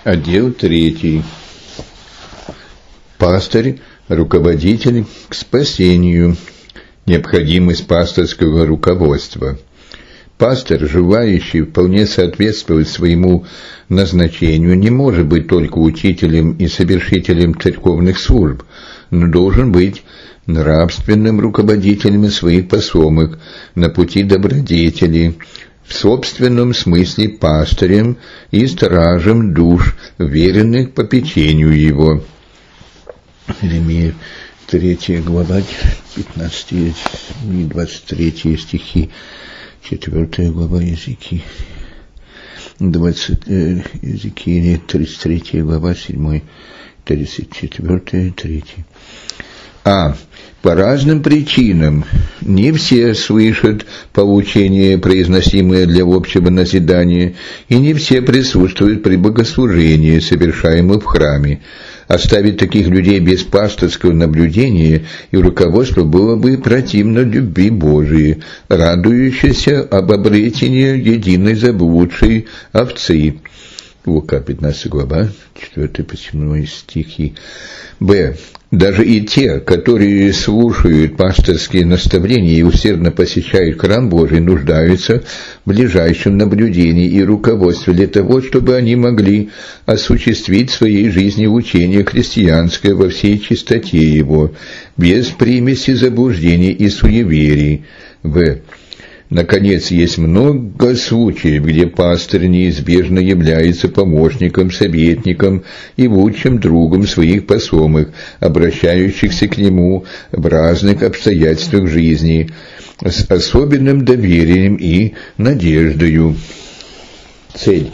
Отдел 3. Пастырь, руководитель к спасению. Необходимость пасторского руководства. Пастырь, желающий вполне соответствовать своему назначению, не может быть только учителем и совершителем церковных служб, но должен быть нравственным руководителем своих потомок на пути добродетели, в собственном смысле пастырем и стражем душ, веренных попечению его. Иеремия 3 глава, 15 и 23 стихи, 4 глава Иезекииля, 33 глава, 7, 34, 3. По разным причинам не все слышат поучения, произносимые для общего назидания, и не все присутствуют при богослужении, совершаемом в храме. Оставить таких людей без пасторского наблюдения и руководства было бы противно любви Божией, радующейся об обретении единой заблудшей овцы. Лука 15 глава, 4-7 стихи. Даже и те, которые слушают пасторские наставления и усердно посещают храм Божий, нуждаются в ближайшем наблюдении и руководстве для того, чтобы они могли осуществить в своей жизни учение христианское во всей чистоте его, без примеси заблуждений и суеверий. Наконец, есть много случаев, где пастырь неизбежно является помощником, советником и лучшим другом своих потомок, обращающихся к нему в разных обстоятельствах жизни, с особенным доверием и надеждою. Цель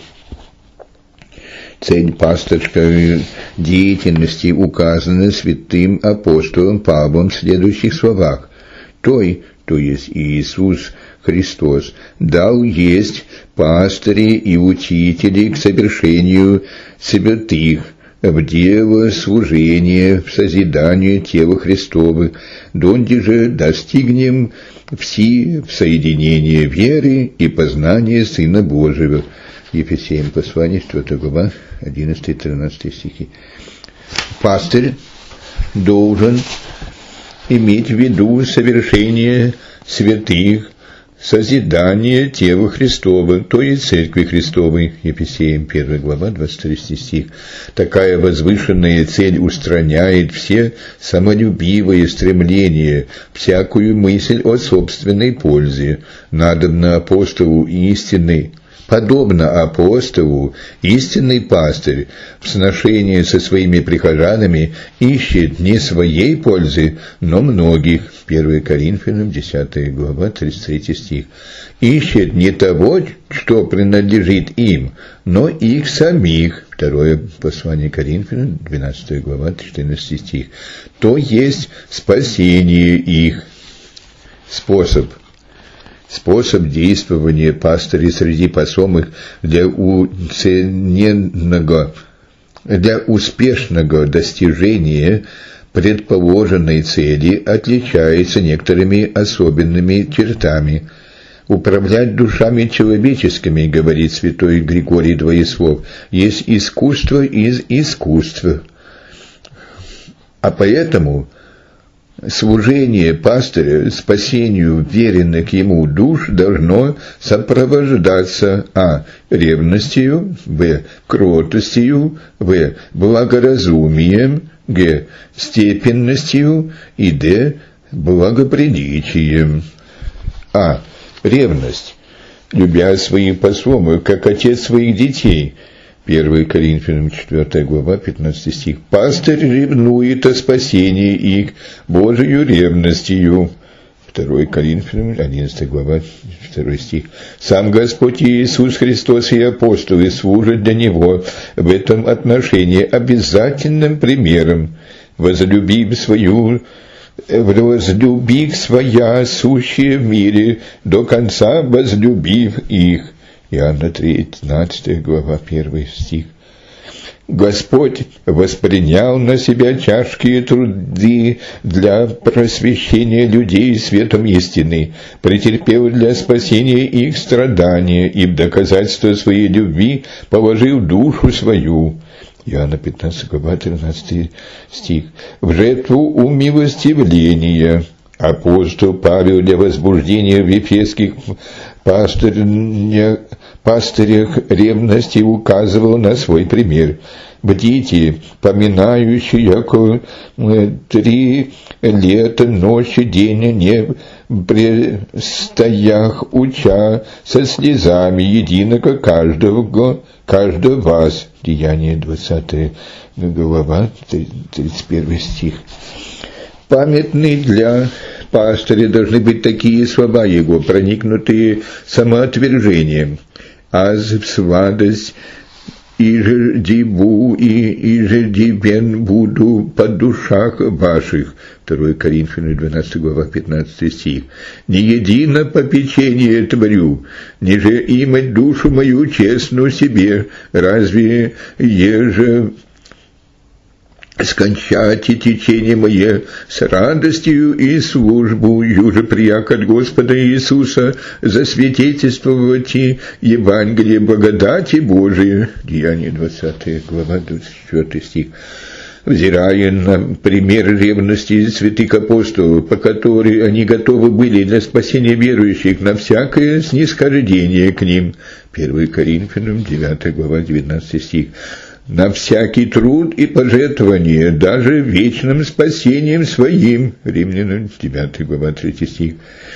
пасторской деятельности указана святым апостолом Павлом в следующих словах. То есть Иисус Христос, дал есть пастыри и учители к совершению святых в дело служения, в созиданию тела Христова, донде же достигнем все в соединение веры и познания Сына Божьего. Ефесеям послание, 4 глава, 11-13 стихи. Пастырь должен иметь в виду совершение святых, созидание тела Христова, то есть Церкви Христовой, Ефесеям 1 глава, 23 стих. Такая возвышенная цель устраняет все самолюбивые стремления, всякую мысль о собственной пользе. Надобно апостолу истины. Подобно апостолу, истинный пастырь в сношении со своими прихожанами ищет не своей пользы, но многих. 1 Коринфянам, 10 глава, 33 стих. Ищет не того, что принадлежит им, но их самих. 2 послание Коринфянам, 12 глава, 14 стих. То есть спасение их. Способ действования пастыря среди потомок для успешного достижения предположенной цели отличается некоторыми особенными чертами. Управлять душами человеческими, говорит святой Григорий Двоеслов, есть искусство из искусства. А поэтому служение пастыря спасению веренных ему душ должно сопровождаться ревностью, кротостью, благоразумием, степенностью и благоприличием. Ревность, любя своих потомок, как отец своих детей. 1 Коринфянам 4 глава, 15 стих. Пастырь ревнует о спасении их Божию ревностью. 2 Коринфянам 11 глава, 2 стих. Сам Господь Иисус Христос и апостолы служат для Него в этом отношении обязательным примером. Возлюбив своя сущие в мире, до конца возлюбив их. Иоанна 13 глава, 1 стих. Господь воспринял на себя тяжкие труды для просвещения людей светом истины, претерпел для спасения их страдания и в доказательство своей любви положил душу свою. Иоанна 15, глава 13 стих. В жертву умилостивления апостол Павел для возбуждения в ефесских пастырях ревности указывал на свой пример. Бдите, поминающие, яко 3 лета, ночи, день не престоях, уча со слезами единого каждого вас. Деяние 20 глава, 31 стих. Памятны для пастыря должны быть такие слова его, проникнутые самоотвержением. «Аз в сладость иже диву и иже дивен буду по душах ваших». 2 Коринфянам 12 глава 15 стих. «Не едино попечение творю, ниже имать душу мою честную себе, разве еже скончайте течение мое с радостью и службу, юже прияк от Господа Иисуса, засвидетельствовать Евангелие благодати Божией». Деяние 20 глава 24 стих. Взирая на пример ревности святых апостолов, по которой они готовы были для спасения верующих на всякое снисхождение к ним. 1 Коринфянам 9 глава 19 стих. На всякий труд и пожертвование, даже вечным спасением своим. Римлянам 9 глава 3 стих.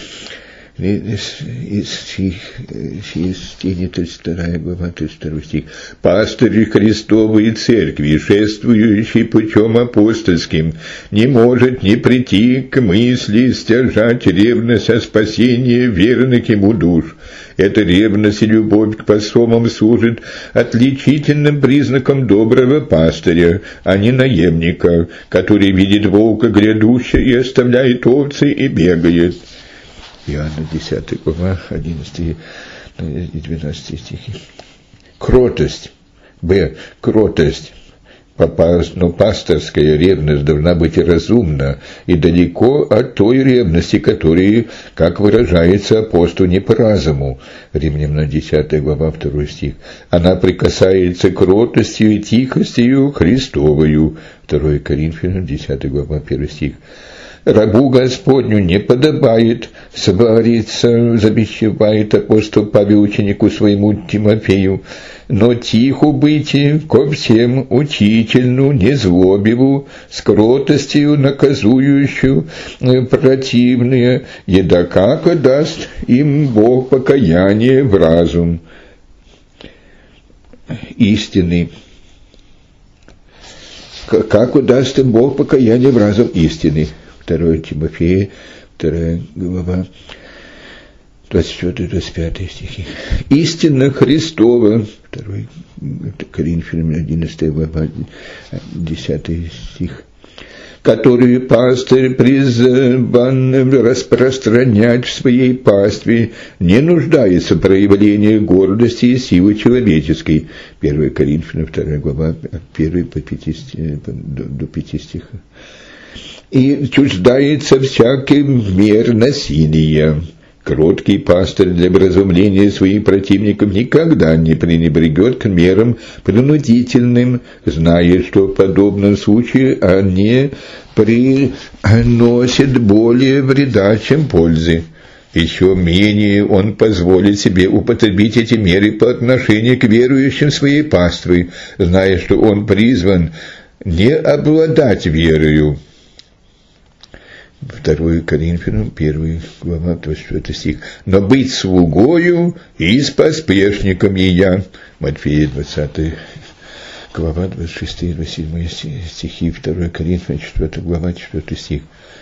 Сиестение 32 глава 32 стих. Пастырь Христовой Церкви, шествующий путем апостольским, не может не прийти к мысли стяжать ревность о спасении верных ему душ. Эта ревность и любовь к посомам служит отличительным признаком доброго пастыря, а не наемника, который видит волка грядущего и оставляет овцы и бегает. Иоанна 10 глава 11 и 12 стихи. Кротость. Кротость. Но пасторская ревность должна быть разумна и далеко от той ревности, которая, как выражается апостол, не по разуму. Римлянам 10 глава 2 стих. Она прикасается к кротостью и тихостью Христовою. 2 Коринфянам 10 глава 1 стих. Рабу Господню не подобает свариться, завещевает апостол Павел ученику своему Тимофею, но тихо быти ко всем учительну, незлобиву, с кротостью наказующую противные, едокако даст им Бог покаяние в разум истины. Как удаст им Бог покаяние в разум истины? 2 Тимофея, 2 глава, 24-25 стихи. Истина Христова, 2 Коринфянам 11 глава, 10 стих, которую пастырь призван распространять в своей пастве, не нуждается в проявлении гордости и силы человеческой. 1 Коринфянам 2 глава, от 1 до 5 стиха. И чуждается всяких мер насилия. Кроткий пастырь для вразумления своих противников никогда не пренебрегет к мерам принудительным, зная, что в подобном случае они приносят более вреда, чем пользы. Еще менее он позволит себе употребить эти меры по отношению к верующим своей паствы, зная, что он призван не обладать верою. 2 Коринфянам 1 глава 24 стих. Но быть слугою и с поспешником я. Матфея 20 глава 26-27 стихи. 2 Коринфянам 4 глава 4 стих.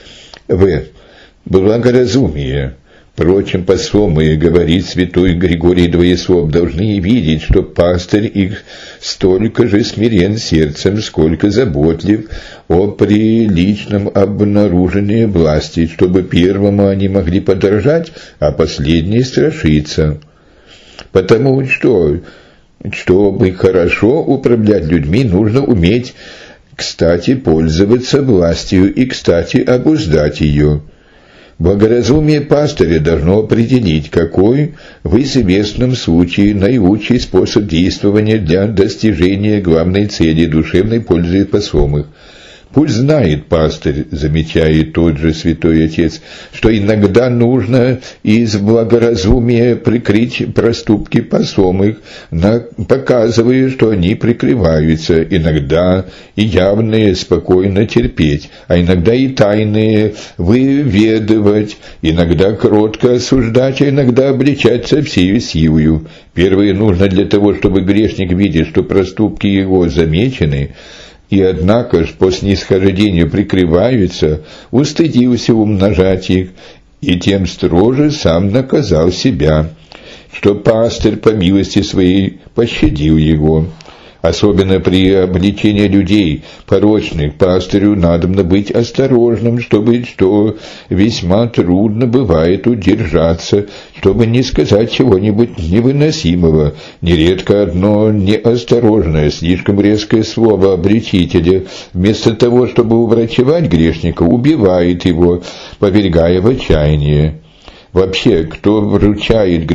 Благоразумие. Впрочем, посомы, говорит святой Григорий Двоеслов, должны видеть, что пастырь их столько же смирен сердцем, сколько заботлив о приличном обнаружении власти, чтобы первому они могли подражать, а последние страшиться. Потому что Чтобы хорошо управлять людьми, нужно уметь, кстати, пользоваться властью и, кстати, обуздать ее. Благоразумие пастыря должно определить, какой в известном случае наилучший способ действования для достижения главной цели душевной пользы посомых. Пусть знает пастырь, замечает тот же святой отец, что иногда нужно из благоразумия прикрыть проступки посомых, показывая, что они прикрываются, иногда и явные спокойно терпеть, а иногда и тайные выведывать, иногда кротко осуждать, а иногда обличать со всей силою. Первое нужно для того, чтобы грешник видел, что проступки его замечены, и однако ж по снисхождению прикрываются, устыдился умножать их, и тем строже сам наказал себя, что пастырь по милости своей пощадил его. Особенно при обличении людей порочных пастырю надобно быть осторожным, чтобы, что весьма трудно бывает удержаться, чтобы не сказать чего-нибудь невыносимого. Нередко одно неосторожное, слишком резкое слово обличителя, вместо того, чтобы уврачевать грешника, убивает его, повергая в отчаяние. Вообще, кто врачует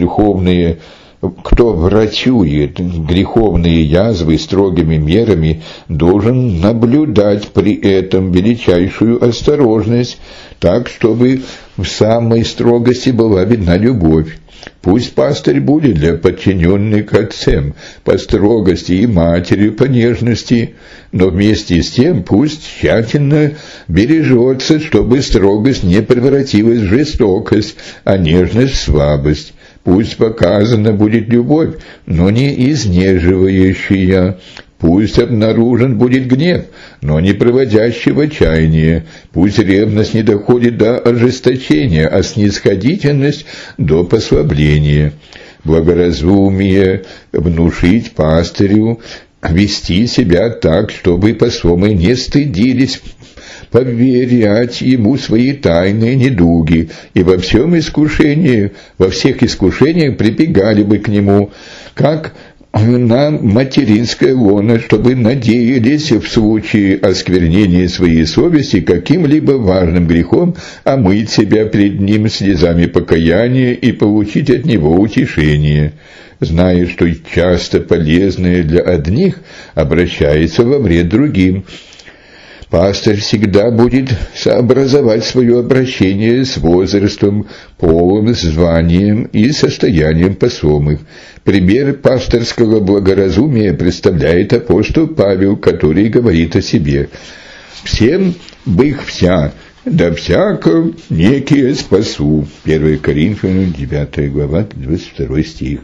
греховные язвы строгими мерами, должен наблюдать при этом величайшую осторожность, так, чтобы в самой строгости была видна любовь. Пусть пастырь будет для подчиненных отцем по строгости и матерью по нежности, но вместе с тем пусть тщательно бережется, чтобы строгость не превратилась в жестокость, а нежность в слабость. Пусть показана будет любовь, но не изнеживающая. Пусть обнаружен будет гнев, но не приводящий в отчаяние. Пусть ревность не доходит до ожесточения, а снисходительность до послабления. Благоразумие внушить пастырю вести себя так, чтобы посомы не стыдились поверять ему свои тайные недуги, и во всех искушениях прибегали бы к нему, как на материнское лоно, чтобы надеялись в случае осквернения своей совести каким-либо важным грехом омыть себя пред ним слезами покаяния и получить от него утешение, зная, что часто полезное для одних обращается во вред другим. Пастырь всегда будет сообразовать свое обращение с возрастом, полом, званием и состоянием посомых. Пример пасторского благоразумия представляет апостол Павел, который говорит о себе: «Всем бых вся, да всяко некие спасу». 1 Коринфянам 9 глава, 22 стих.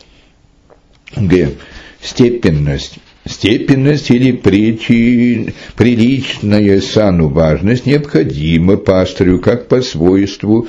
Г. Степенность. Степенность или приличная сану важность необходима пастырю как по свойству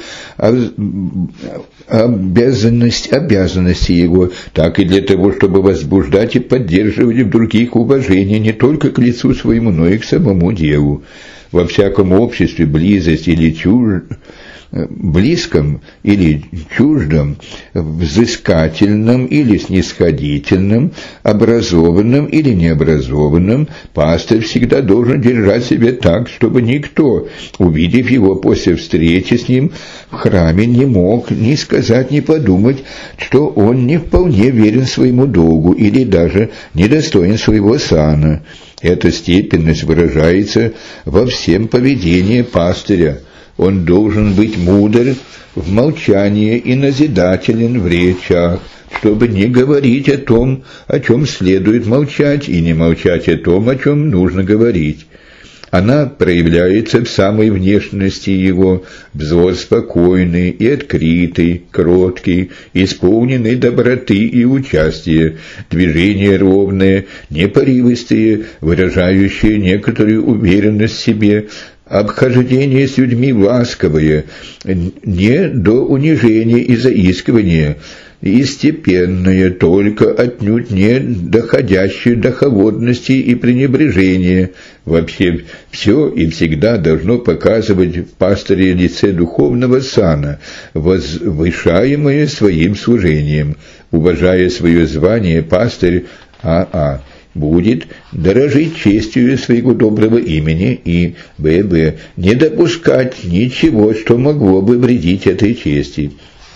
обязанности его, так и для того, чтобы возбуждать и поддерживать в других уважение не только к лицу своему, но и к самому делу. Во всяком обществе близость или близком или чуждом, взыскательном или снисходительном, образованном или необразованном, пастырь всегда должен держать себя так, чтобы никто, увидев его после встречи с ним в храме, не мог ни сказать, ни подумать, что он не вполне верен своему долгу или даже недостоин своего сана. Эта степенность выражается во всем поведении пастыря. Он должен быть мудр в молчании и назидателен в речах, чтобы не говорить о том, о чем следует молчать, и не молчать о том, о чем нужно говорить. Она проявляется в самой внешности его: взор спокойный и открытый, кроткий, исполненный доброты и участия, движения ровные, непорывистые, выражающие некоторую уверенность в себе, обхождение с людьми ласковое, не до унижения и заискивания, и степенное, только отнюдь не доходящее до холодности и пренебрежения. Вообще все и всегда должно показывать в пастыре лице духовного сана, возвышаемое своим служением. уважая свое звание, пастырь будет дорожить честью своего доброго имени и не допускать ничего, что могло бы вредить этой чести.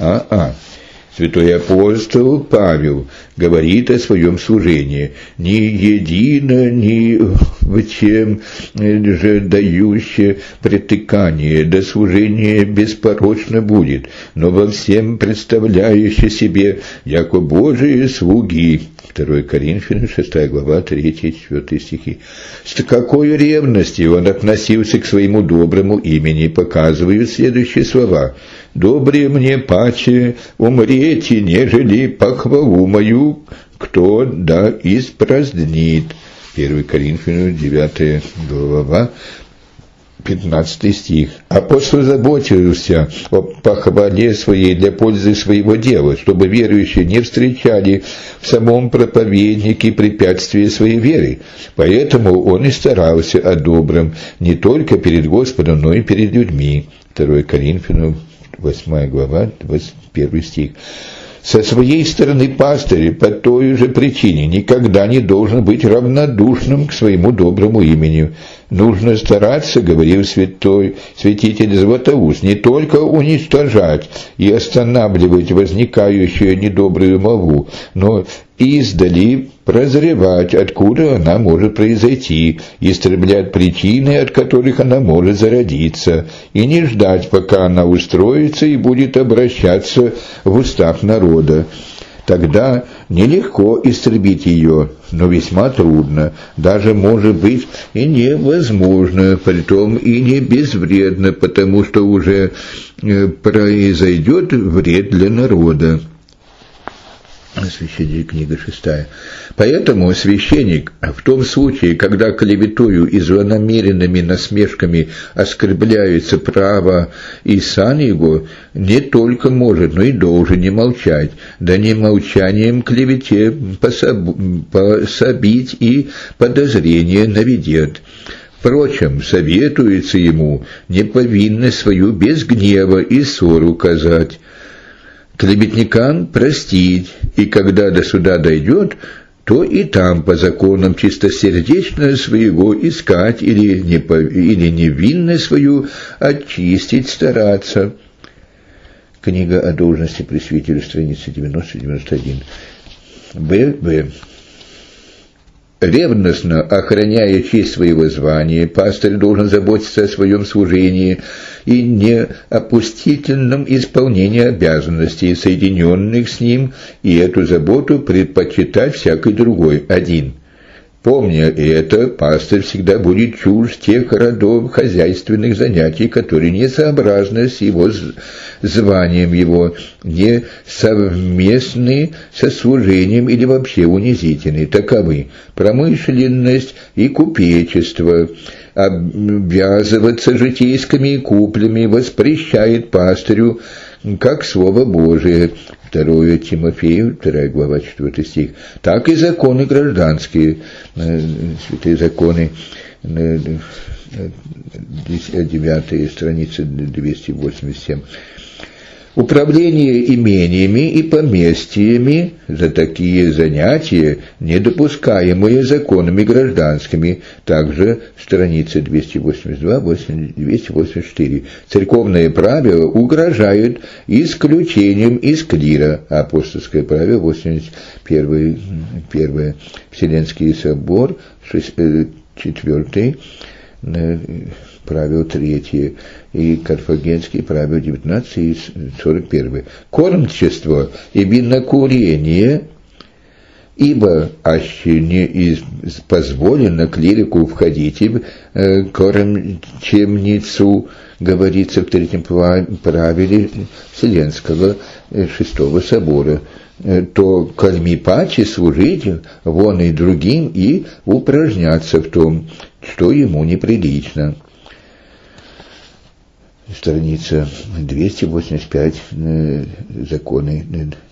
Святой апостол Павел говорит о своем служении: «Ни едино, ни в чем же дающее притыкание, да служение беспорочно будет, но во всем представляющее себе, яко Божие слуги». 2 Коринфянам, 6 глава, 3-4 стихи. С какой ревностью он относился к своему доброму имени, показывают следующие слова: «Добре мне паче умреть, нежели похвалу мою кто да испразднит». 1 Коринфянам, 9 глава, 15 стих. Апостол заботился о похвале своей для пользы своего дела, чтобы верующие не встречали в самом проповеднике препятствия своей веры. Поэтому он и старался о добром не только перед Господом, но и перед людьми. 2 Коринфянам, 8 глава, 21 стих. Со своей стороны пастырь по той же причине никогда не должен быть равнодушным к своему доброму имени. Нужно стараться, говорил святитель Златоуст, не только уничтожать и останавливать возникающую недобрую молву, но издали прозревать, откуда она может произойти, истреблять причины, от которых она может зародиться, и не ждать, пока она устроится и будет обращаться в устах народа. Тогда нелегко истребить ее, но весьма трудно, даже, может быть, и невозможно, притом и не безвредно, потому что уже произойдет вред для народа. Священник, книга 6. Поэтому священник в том случае, когда клеветою и злонамеренными насмешками оскорбляется право и сан его, не только может, но и должен не молчать, да не молчанием клевете пособить и подозрение наведет. Впрочем, советуется ему неповинность свою без гнева и ссор указать, клеветникам простить, и когда до суда дойдет, то и там по законам чистосердечно своего искать или невинность свою очистить стараться. Книга о должности пресвитера, страница 90-91. Ревностно охраняя честь своего звания, пастырь должен заботиться о своем служении и неопустительном исполнении обязанностей, соединенных с ним, и эту заботу предпочитать всякой другой. 1. Помня это, пастырь всегда будет чужд тех родов хозяйственных занятий, которые не сообразны с его званием его, не совместны со служением или вообще унизительны. Таковы промышленность и купечество. Обвязываться житейскими куплями воспрещает пастырю, как Слово Божие, 2 Тимофею, 2 глава, 4 стих, так и законы гражданские, святые законы, 9 страница, 287. Управление имениями и поместьями за такие занятия, недопускаемые законами гражданскими, также страницы 282-284. Церковные правила угрожают исключением из клира. Апостольское правило 81. Вселенский собор 4. Правило 3, и Карфагенский правило 19 и 41. Кормчество и винокурение, ибо аще не позволено клирику входить в кормчемницу, говорится в 3 правиле Вселенского 6 собора, то корми паче служить вон и другим и упражняться в том, что ему неприлично. Страница 285, законы.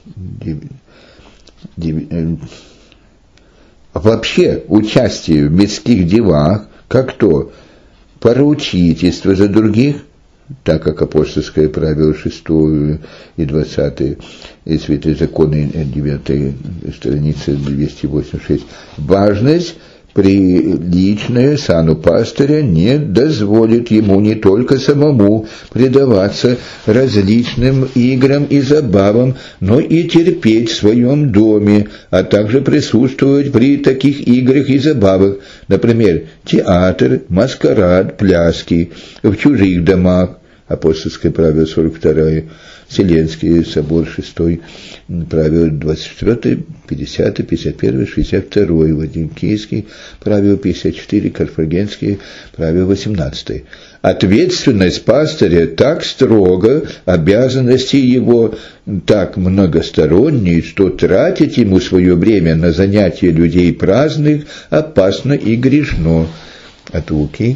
Вообще, участие в мирских делах, как то поручительство за других, так как апостольское правило 6 и 20, и Святые Законы 9 страница 286, важность приличная сану пастыря не дозволит ему не только самому предаваться различным играм и забавам, но и терпеть в своем доме, а также присутствовать при таких играх и забавах, например, театр, маскарад, пляски в чужих домах, апостольское правило 42, Вселенский собор 6, правило 24, 50, 51, 62, Владимирский правило 54, Карфагенский правило 18. Ответственность пастыря так строго, обязанности его так многосторонние, что тратить ему свое время на занятия людей праздных опасно и грешно. От Луки,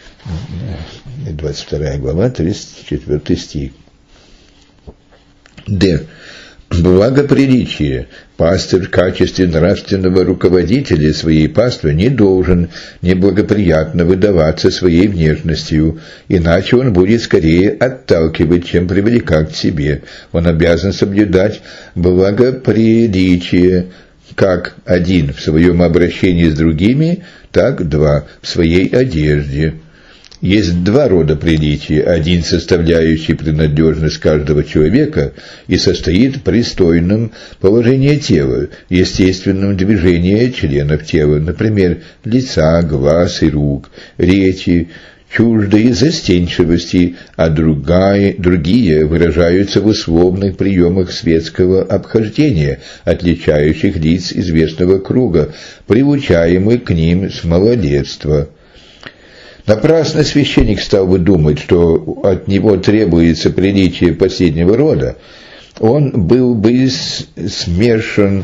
22 глава, 34 стих. Д. Благоприличие. Пастырь в качестве нравственного руководителя своей паствы не должен неблагоприятно выдаваться своей внешностью, иначе он будет скорее отталкивать, чем привлекать к себе. Он обязан соблюдать благоприличие, как один в своем обращении с другими, так два в своей одежде. Есть два рода приличия, один составляющий принадлежность каждого человека и состоит в пристойном положении тела, естественном движении членов тела, например, лица, глаз и рук, речи, чуждые застенчивости, а другие выражаются в условных приемах светского обхождения, отличающих лиц известного круга, приучаемых к ним с малолетства. Напрасно священник стал бы думать, что от него требуется приличие последнего рода. Он был бы смешан,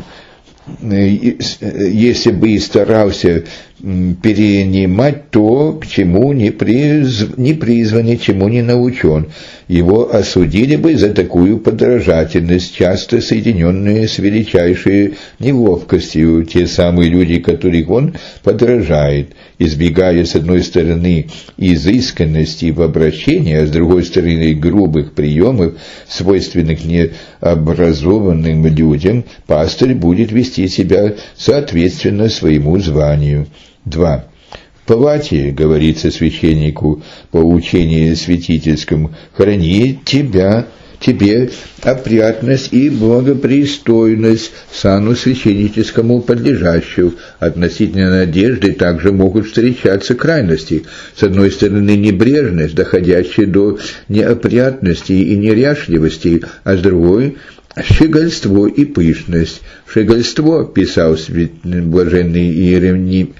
если бы и старался перенимать то, к чему не призван, чему не научен. Его осудили бы за такую подражательность, часто соединенную с величайшей неловкостью, те самые люди, которых он подражает, избегая, с одной стороны, изысканности в обращении, а с другой стороны, грубых приемов, свойственных необразованным людям, пастырь будет вести себя соответственно своему званию. 2. В Палате, говорится священнику по учению святительскому, храни тебе опрятность и благопристойность сану священническому подлежащую. Относительно надежды также могут встречаться крайности. С одной стороны, небрежность, доходящая до неопрятности и неряшливости, а с другой – щегольство и пышность. Щегольство, писал блаженный Иероним,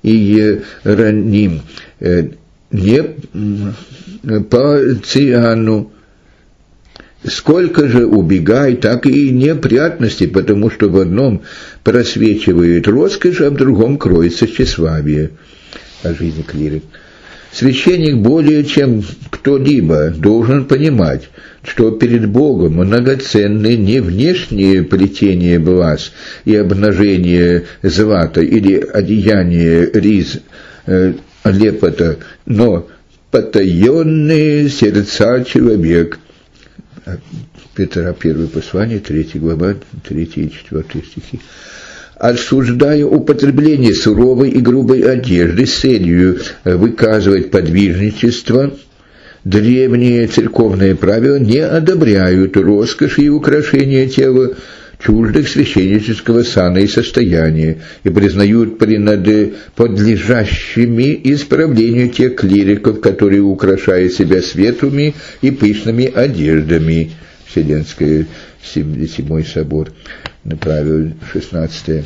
не по Циану. Сколько же убегай, так и неприятности, потому что в одном просвечивает роскошь, а в другом кроется тщеславие. О жизни клирик. Священник более чем кто-либо должен понимать, что перед Богом многоценны не внешние плетения глаз и обнажение злата или одеяние риз лепота, но потаенные сердца человек. Петра, 1 послание, 3 глава, 3 и 4 стихи. Осуждая употребление суровой и грубой одежды с целью выказывать подвижничество, древние церковные правила не одобряют роскошь и украшения тела, чуждых священнического сана и состояния, и признают подлежащими исправлению тех клириков, которые украшают себя светлыми и пышными одеждами. Вселенский 7 собор, правило 16.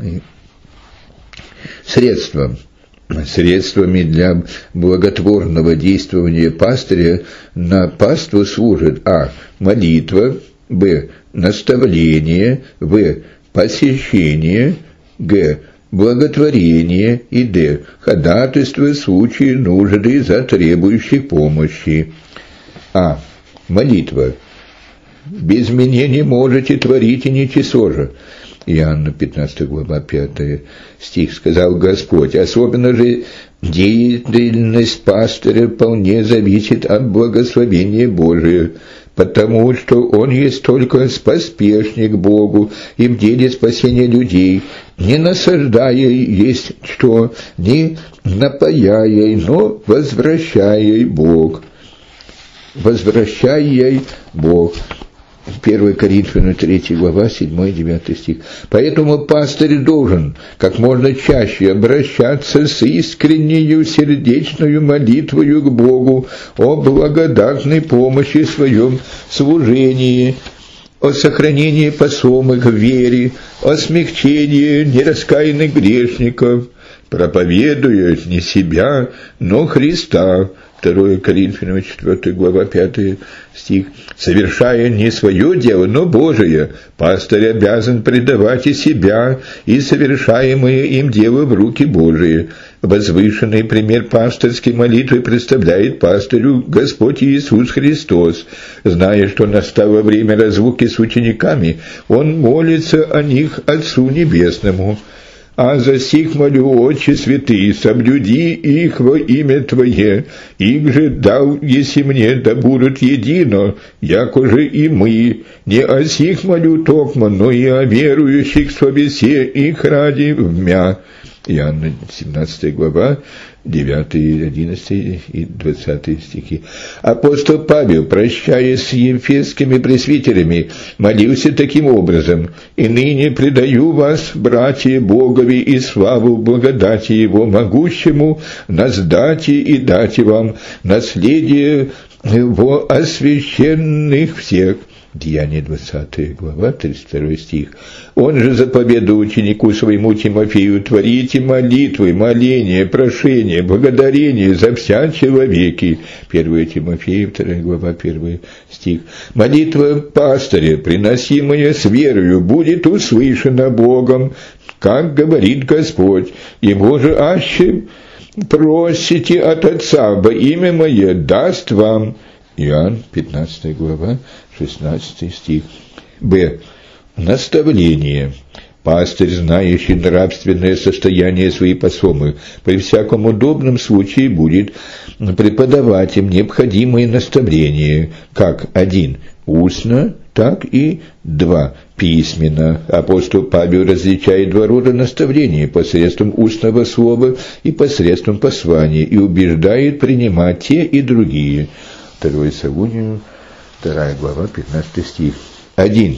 Средствами для благотворного действования пастыря на паству служит а. молитва, б. наставление, в. посещение, г. благотворение и д. ходатайство в случае нужды за требующих помощи. А. молитва. без меня не можете творить и ничего же. Иоанна 15 глава 5 стих, сказал Господь. Особенно же деятельность пастыря вполне зависит от благословения Божия, потому что он есть только поспешник Богу и в деле спасения людей, не насаждая есть что, не напаяя, но возвращая Бог. Возвращая Бог. 1 Коринфянам 3 глава 7-9 стих. Поэтому пастырь должен как можно чаще обращаться с искреннею сердечную молитвою к Богу о благодатной помощи в своем служении, о сохранении посомых в вере, о смягчении нераскаянных грешников, проповедуя не себя, но Христа. 2 Коринфянам 4 глава 5 стих. Совершая не свое дело, но Божие, пастырь обязан предавать и себя, и совершаемое им дело в руки Божии. Возвышенный пример пастырской молитвы представляет пастырю Господь Иисус Христос. Зная, что настало время разлуки с учениками, Он молится о них Отцу Небесному. А за сих молю, Отче святый, соблюди их во имя Твое, их же дал, если мне, да будут едино, яко же и мы. Не о сих молю токмо, но и о верующих совесе их ради вмя. Иоанна 17 глава, 9, 11 и 20 стихи. Апостол Павел, прощаясь с ефесскими пресвитерами, молился таким образом: «И ныне предаю вас, братья Богови, и славу благодати Его могущему, наздати и дати вам наследие Его освященных всех». Деяния 20 глава, 32 стих. Он же заповедал ученику своему Тимофею: «Творите молитвы, моления, прошения, благодарения за вся человеки». 1 Тимофея 2 глава, 1 стих. Молитва пастыря, приносимая с верою, будет услышана Богом, как говорит Господь. Его же аще просите от Отца во имя Мое, даст вам. Иоанн 15 глава, 16 стих. Б. Наставление. Пастырь, знающий нравственное состояние своих посомых, при всяком удобном случае будет преподавать им необходимые наставления, как 1. Устно, так и 2. Письменно. Апостол Павел различает два рода наставлений: посредством устного слова и посредством послания, и убеждает принимать те и другие. 2 Савунию, 2 глава, 15 стих. 1.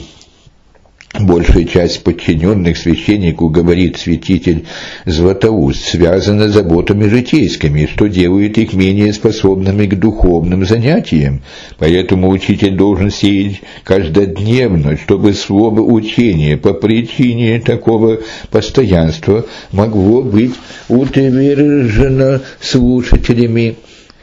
Большая часть подчиненных священнику, говорит святитель Златоуст, связана заботами житейскими, что делает их менее способными к духовным занятиям. Поэтому учитель должен сеять каждодневно, чтобы слово учения по причине такого постоянства могло быть утверждено слушателями.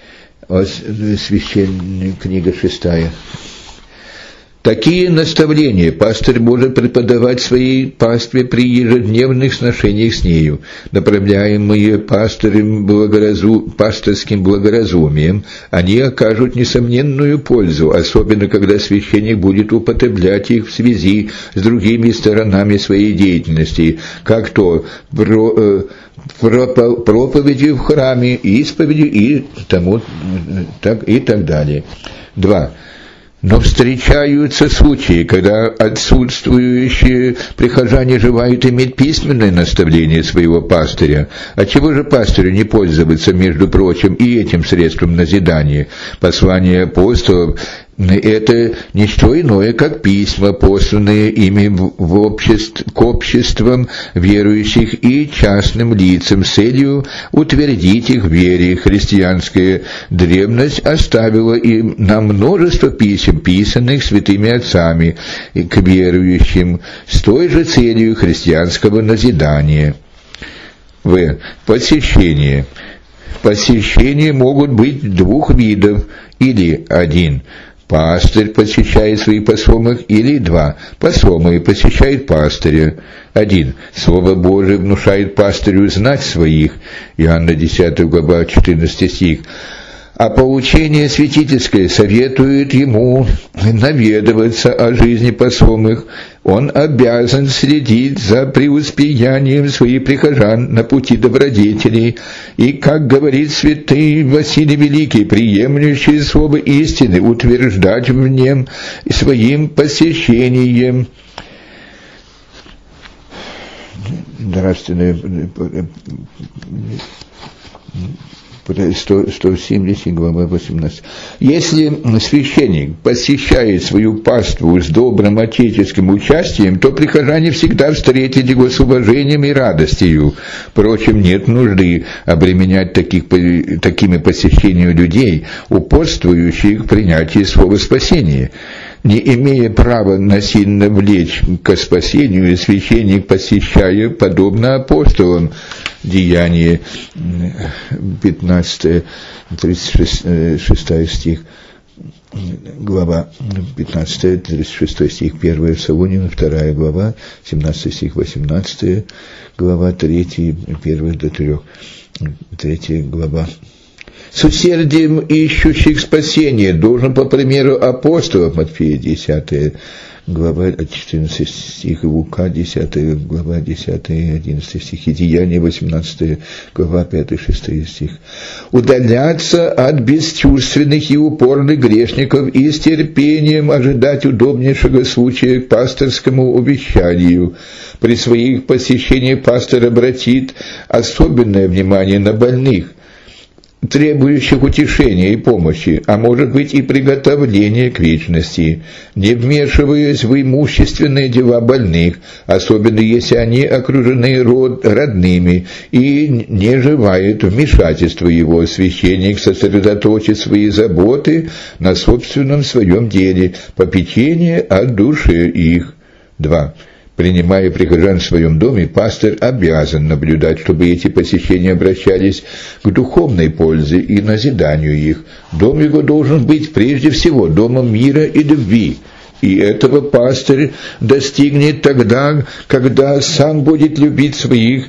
Священная книга 6. Такие наставления пастырь может преподавать своей пастве при ежедневных сношениях с нею, направляемые пастырским благоразумием. Они окажут несомненную пользу, особенно когда священник будет употреблять их в связи с другими сторонами своей деятельности, как то проповедью в храме, исповедью и так далее. 2. Но встречаются случаи, когда отсутствующие прихожане желают иметь письменное наставление своего пастыря. Отчего же пастырю не пользоваться, между прочим, и этим средством назидания? Послание апостолов – это не что иное, как письма, посланные ими к обществам верующих и частным лицам с целью утвердить их в вере. Христианская древность оставила им нам множество писем, писанных святыми отцами к верующим, с той же целью христианского назидания. В. Посещение. Посещения могут быть двух видов, или 1. Пастырь посещает своих посомых, или 2. Посомые посещают пастыря. 1. Слово Божие внушает пастырю знать своих. Иоанна 10 глава, 14 стих. А поучение святительское советует ему наведываться о жизни посомых. Он обязан следить за преуспеянием своих прихожан на пути добродетелей. И, как говорит святый Василий Великий, приемлющий слово истины, утверждать в нем своим посещением нравственное 170, глава 18. Если священник посещает свою паству с добрым отеческим участием, то прихожане всегда встретят его с уважением и радостью. Впрочем, нет нужды обременять такими посещениями людей, упорствующих в принятии слова спасения. Не имея права насильно влечь ко спасению, священник, посещая, подобно апостолам, Деяние 15, 36 стих, глава 15, 36 стих, 1 Солунина, 2 глава, 17 стих, 18 глава, 3, 1 до 3, 3 глава. С усердием ищущих спасения должен, по примеру апостолов, Матфея 10 глава 14 стих, Лука 10 глава 10 11 стихи, Деяния 18 глава 5-6 стих, удаляться от бесчувственных и упорных грешников и с терпением ожидать удобнейшего случая к пасторскому увещанию. При своих посещениях пастор обратит особенное внимание на больных, требующих утешения и помощи, а может быть и приготовления к вечности, не вмешиваясь в имущественные дела больных, особенно если они окружены родными, и не желает вмешательства его. Священник сосредоточит свои заботы на собственном своем деле, попечение о душе их. 2. Принимая прихожан в своем доме, пастор обязан наблюдать, чтобы эти посещения обращались к духовной пользе и назиданию их. Дом его должен быть прежде всего домом мира и любви. И этого пастырь достигнет тогда, когда сам будет любить своих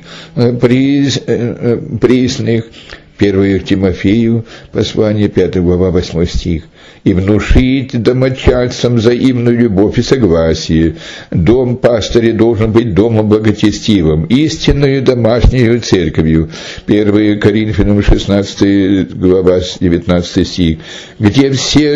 пресных. 1 Тимофею, послание, 5 глава, 8 стих. И внушить домочадцам взаимную любовь и согласие. Дом пастыря должен быть домом благочестивым, истинную домашнюю церковью. 1 Коринфянам 16 глава 19 стих. Где все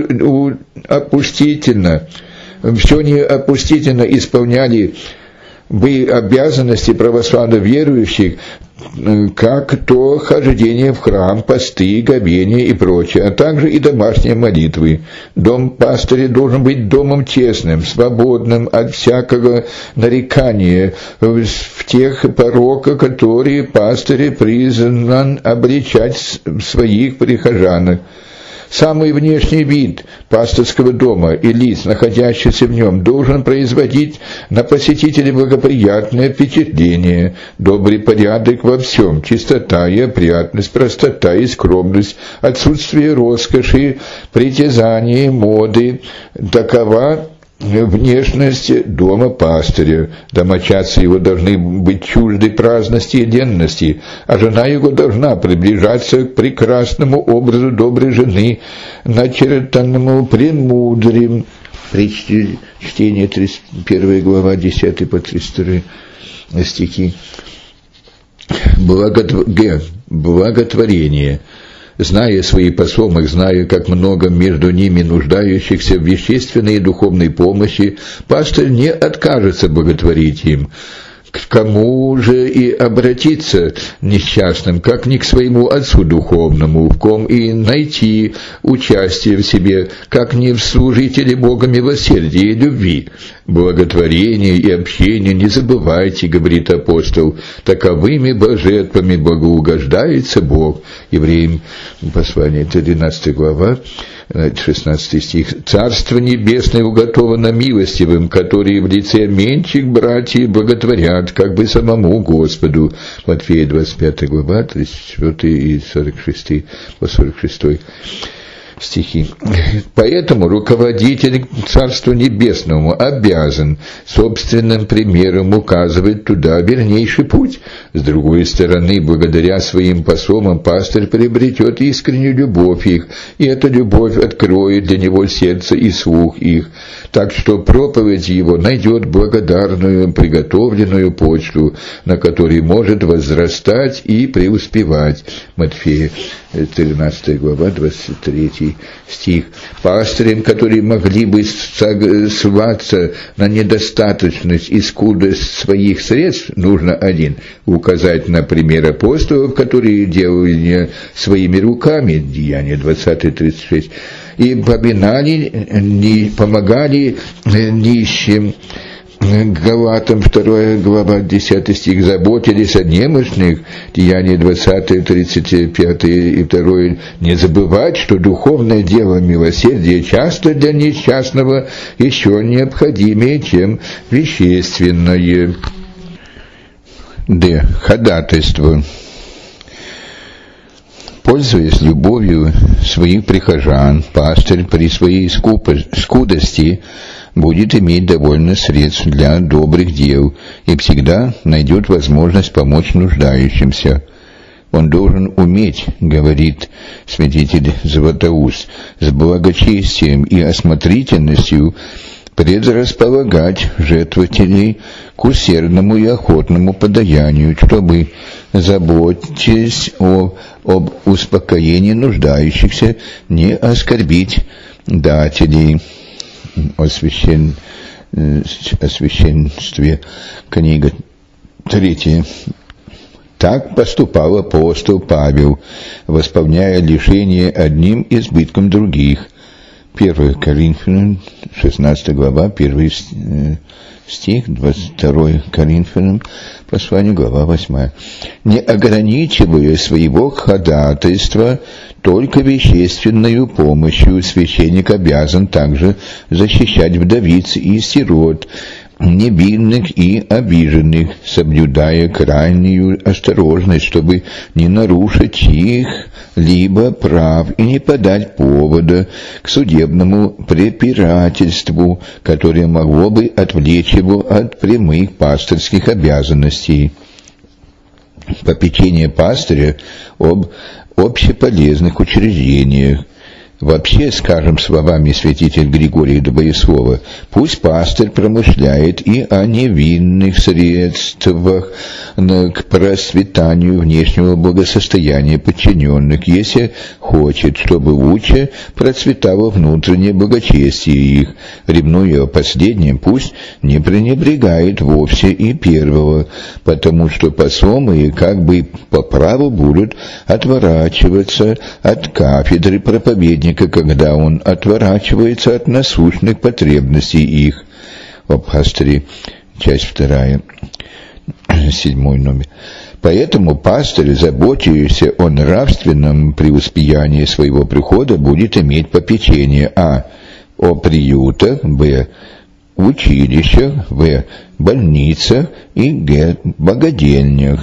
неопустительно исполняли бы обязанности православных верующих, как то хождение в храм, посты, говение и прочее, а также и домашние молитвы. Дом пастыря должен быть домом честным, свободным от всякого нарекания в тех пороках, которые пастырь призван обличать своих прихожан. Самый внешний вид пасторского дома и лиц, находящихся в нем, должен производить на посетителей благоприятное впечатление, добрый порядок во всем, чистота и опрятность, простота и скромность, отсутствие роскоши, притязаний, моды. Такова внешность дома пастыря. Домочадцы его должны быть чужды праздности и ленности, а жена его должна приближаться к прекрасному образу доброй жены, начертанному премудрым. При чтении 31 глава 10 по 32 стихи. Благотворение. Зная своих посомых, зная, как много между ними нуждающихся в вещественной и духовной помощи, пастор не откажется благотворить им. К кому же и обратиться несчастным, как не к своему отцу духовному, в ком и найти участие в себе, как не в служителе Бога милосердия и любви. Благотворение и общение не забывайте, говорит апостол, таковыми божествами благоугождается Бог. Евреям послание 13 глава, 16 стих. Царство небесное уготовано милостивым, которые в лице меньших братьев благотворят, как бы самому Господу. Матфея 25 глава, 34 и 46 по 46. стихи. Поэтому руководитель Царству Небесному обязан собственным примером указывать туда вернейший путь. С другой стороны, благодаря своим пособам пастырь приобретет искреннюю любовь их, и эта любовь откроет для него сердце и слух их, так что проповедь его найдет благодарную, приготовленную почву, на которой может возрастать и преуспевать. Матфея 13 глава, 23 стих. Пастырям, которые могли бы ссылаться на недостаточность и скудость своих средств, нужно указать на пример апостолов, которые делали своими руками, Деяния 20:36, и помогали нищим. Галатам 2 глава 10 стих, заботились о немощных, Деяния 20, 35 и 2, не забывать, что духовное дело милосердия часто для несчастного еще необходимее, чем вещественное. Д. Ходатайство. Пользуясь любовью своих прихожан, пастырь при своей скудости будет иметь довольно средств для добрых дел и всегда найдет возможность помочь нуждающимся. Он должен уметь, говорит святитель Златоуст, с благочестием и осмотрительностью предрасполагать жертвователей к усердному и охотному подаянию, чтобы, заботясь об успокоении нуждающихся, не оскорбить дателей. О священстве, книга 3. Так поступал апостол Павел, восполняя лишение одним избытком других. 1 Коринфянам, 16 глава, 1 стих, 22 Коринфянам, послание, глава 8. Не ограничивая своего ходатайства только вещественную помощью, священник обязан также защищать вдовиц и сирот, невинных и обиженных, соблюдая крайнюю осторожность, чтобы не нарушить их либо прав и не подать повода к судебному препирательству, которое могло бы отвлечь его от прямых пастырских обязанностей. Попечение пастыря об общеполезных учреждениях. Вообще, скажем словами святителя Григория Богослова, пусть пастырь промышляет и о невинных средствах к процветанию внешнего благосостояния подчиненных, если хочет, чтобы лучше процветало внутреннее благочестие их. Ревнуя о последнем, пусть не пренебрегает вовсе и первого, потому что посомые как бы по праву будут отворачиваться от кафедры проповедника, когда он отворачивается от насущных потребностей их. О пастыре, часть 2, 7 номер. Поэтому пастырь, заботящийся о нравственном преуспеянии своего прихода, будет иметь попечение о приютах, училищах, больницах и богадельнях.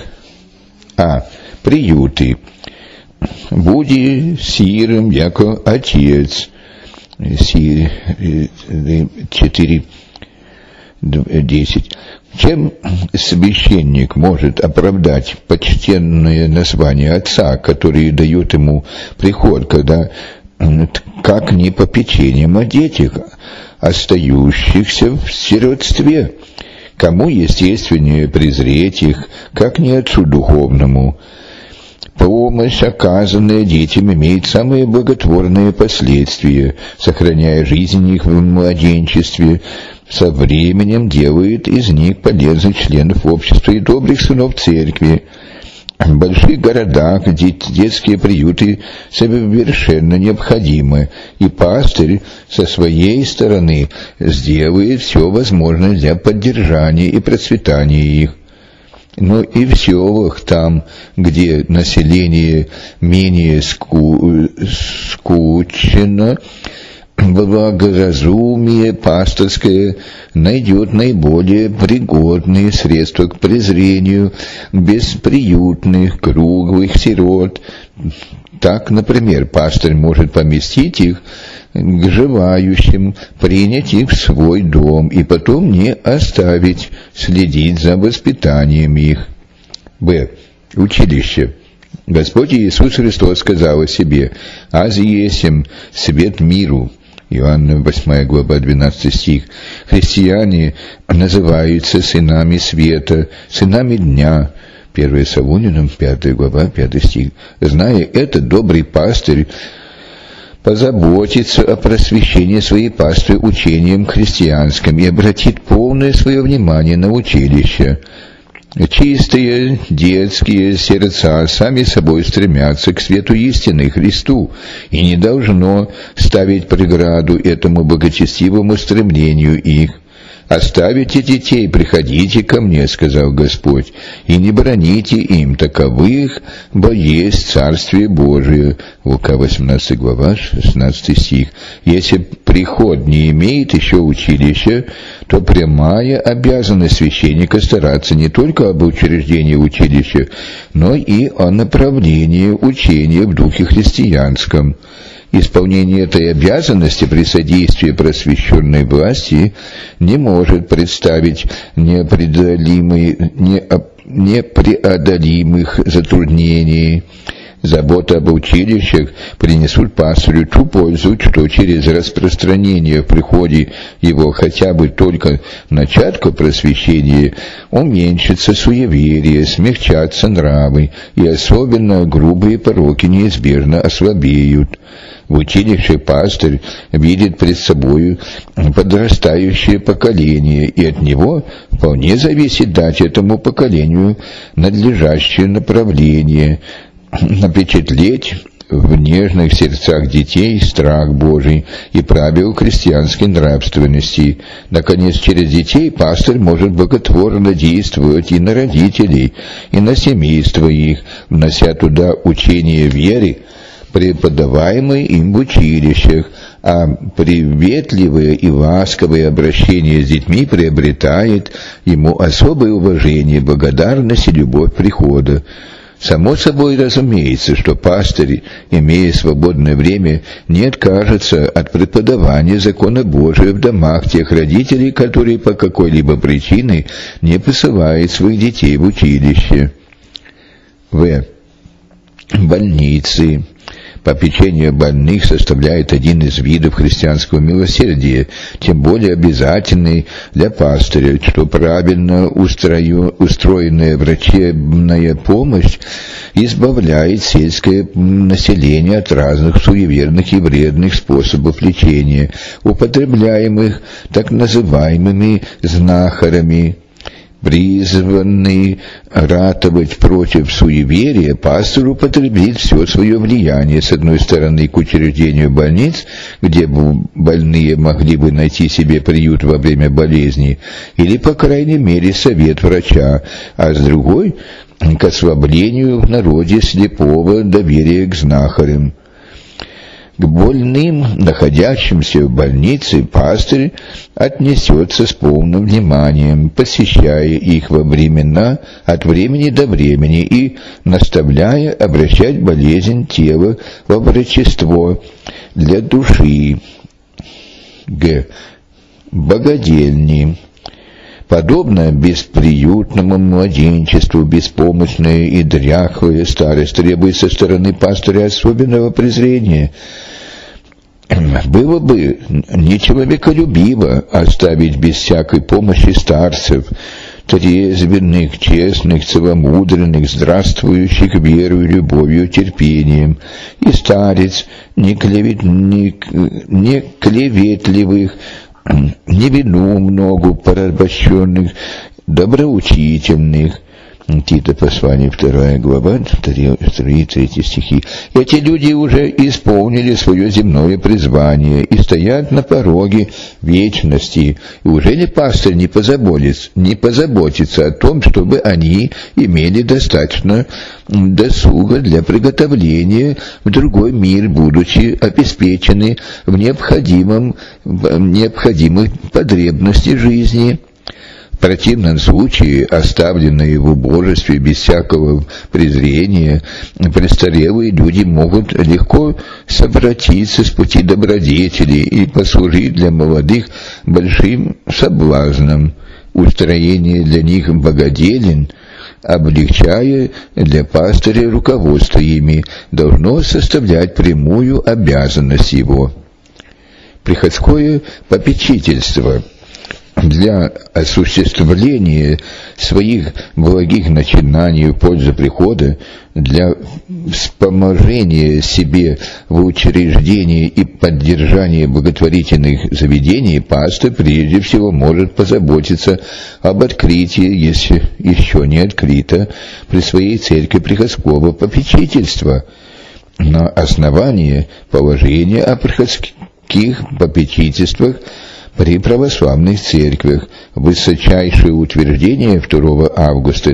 Приюты. Буди сирым, яко отец. 4:10. Чем священник может оправдать почтенное название отца, который дает ему приход, когда как не попечением о детях, остающихся в сиротстве? Кому естественнее презреть их, как не отцу духовному? Помощь, оказанная детям, имеет самые благотворные последствия, сохраняя жизнь их в младенчестве, со временем делает из них полезных членов общества и добрых сынов церкви. В больших городах детские приюты совершенно необходимы, и пастырь со своей стороны сделает все возможное для поддержания и процветания их. Но и в селах, там, где население менее скучно, благоразумие пасторское найдет наиболее пригодные средства к презрению бесприютных, круглых сирот. Так, например, пастырь может поместить их к желающим, принять их в свой дом и потом не оставить следить за воспитанием их. Б. Училище. Господь Иисус Христос сказал о себе: «Аз есем свет миру». Иоанна 8 глава 12 стих. Христиане называются сынами света, сынами дня. 1 Солунянам 5 глава 5 стих. Зная это, добрый пастырь позаботится о просвещении своей паствы учением христианским и обратит полное свое внимание на училище. Чистые детские сердца сами собой стремятся к свету истины Христу, и не должно ставить преграду этому благочестивому стремлению их. «Оставите детей, приходите ко мне, — сказал Господь, — и не браните им таковых, бо есть Царствие Божие». Лука 18 глава 16 стих. Если приход не имеет еще училища, то прямая обязанность священника стараться не только об учреждении училища, но и о направлении учения в духе христианском. Исполнение этой обязанности при содействии просвещенной власти не может представить непреодолимых затруднений. Забота об училищах принесут пастырю ту пользу, что через распространение в приходе его хотя бы только начатку просвещения уменьшится суеверие, смягчатся нравы, и особенно грубые пороки неизбежно ослабеют. В училище пастырь видит пред собою подрастающее поколение, и от него вполне зависит дать этому поколению надлежащее направление, напечатлеть в нежных сердцах детей страх Божий и правила христианской нравственности. Наконец, через детей пастырь может благотворно действовать и на родителей, и на семейство их, внося туда учение веры, преподаваемые им в училищах, а приветливое и ласковое обращение с детьми приобретает ему особое уважение, благодарность и любовь прихода. Само собой разумеется, что пастырь, имея свободное время, не откажется от преподавания закона Божия в домах тех родителей, которые по какой-либо причине не посылают своих детей в училище. В. Больницы. Попечение больных составляет один из видов христианского милосердия, тем более обязательный для пастыря, что правильно устроенная врачебная помощь избавляет сельское население от разных суеверных и вредных способов лечения, употребляемых так называемыми знахарями. Призванный ратовать против суеверия, пастор употребит все свое влияние, с одной стороны, к учреждению больниц, где больные могли бы найти себе приют во время болезни, или, по крайней мере, совет врача, а с другой — к ослаблению в народе слепого доверия к знахарям. К больным, находящимся в больнице, пастырь отнесется с полным вниманием, посещая их во времена, от времени до времени и наставляя обращать болезнь тела во врачество для души. Г. Богадельни. Подобно бесприютному младенчеству, беспомощная и дряхлая старость требует со стороны пастыря особенного презрения. Было бы нечеловеколюбиво оставить без всякой помощи старцев, трезвенных, честных, целомудренных, здравствующих верою, любовью, терпением, и старец неклеветливых, не вину много порабощенных, доброучительных. Тита, послание, 2 глава, 3 стихи. Эти люди уже исполнили свое земное призвание и стоят на пороге вечности. И уже ли пастырь не позаботится о том, чтобы они имели достаточно досуга для приготовления в другой мир, будучи обеспечены в необходимых потребностей жизни? В противном случае, оставленные в убожестве без всякого презрения, престарелые люди могут легко совратиться с пути добродетели и послужить для молодых большим соблазном. Устроение для них богоделен, облегчая для пастыря руководство ими, должно составлять прямую обязанность его. Приходское попечительство для осуществления своих благих начинаний в пользу прихода, для вспоможения себе в учреждении и поддержания благотворительных заведений пастырь прежде всего может позаботиться об открытии, если еще не открыто, при своей церкви приходского попечительства на основании положения о приходских попечительствах при православных церквях. Высочайшее утверждение 2 августа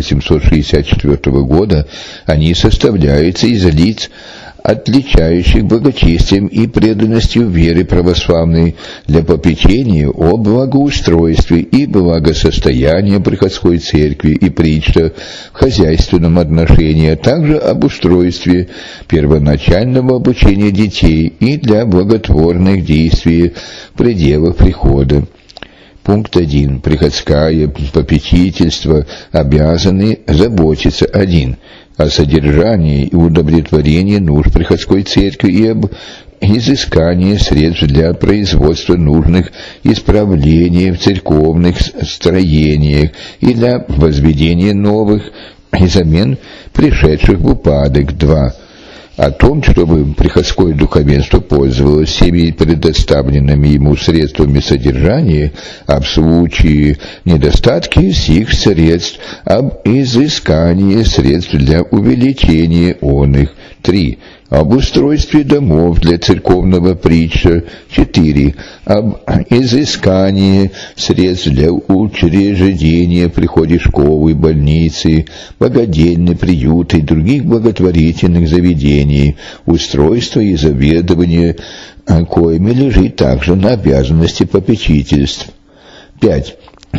1864 года они составляются из лиц, отличающих благочестием и преданностью вере православной для попечения о благоустройстве и благосостоянии приходской церкви и причта в хозяйственном отношении, а также об устройстве первоначального обучения детей и для благотворных действий в пределах прихода. Пункт 1. Приходское попечительство обязаны заботиться 1. О содержании и удовлетворении нужд приходской церкви и об изыскании средств для производства нужных исправлений в церковных строениях и для возведения новых и замен пришедших в упадок. 2. О том, чтобы приходское духовенство пользовалось всеми предоставленными ему средствами содержания, а в случае недостатки сих средств об изыскании средств для увеличения оных. 3. Об устройстве домов для церковного притча. 4. Об изыскании средств для учреждения в приходе школы, больницы, богодельни, приюты и других благотворительных заведений, устройство и заведование коими лежит также на обязанности попечительств. 5.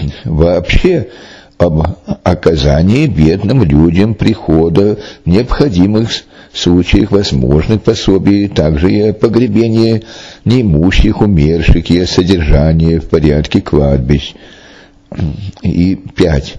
Вообще об оказании бедным людям прихода в необходимых случаях возможных пособий, также и о погребении неимущих, умерших, и о содержании в порядке кладбищ. И 5.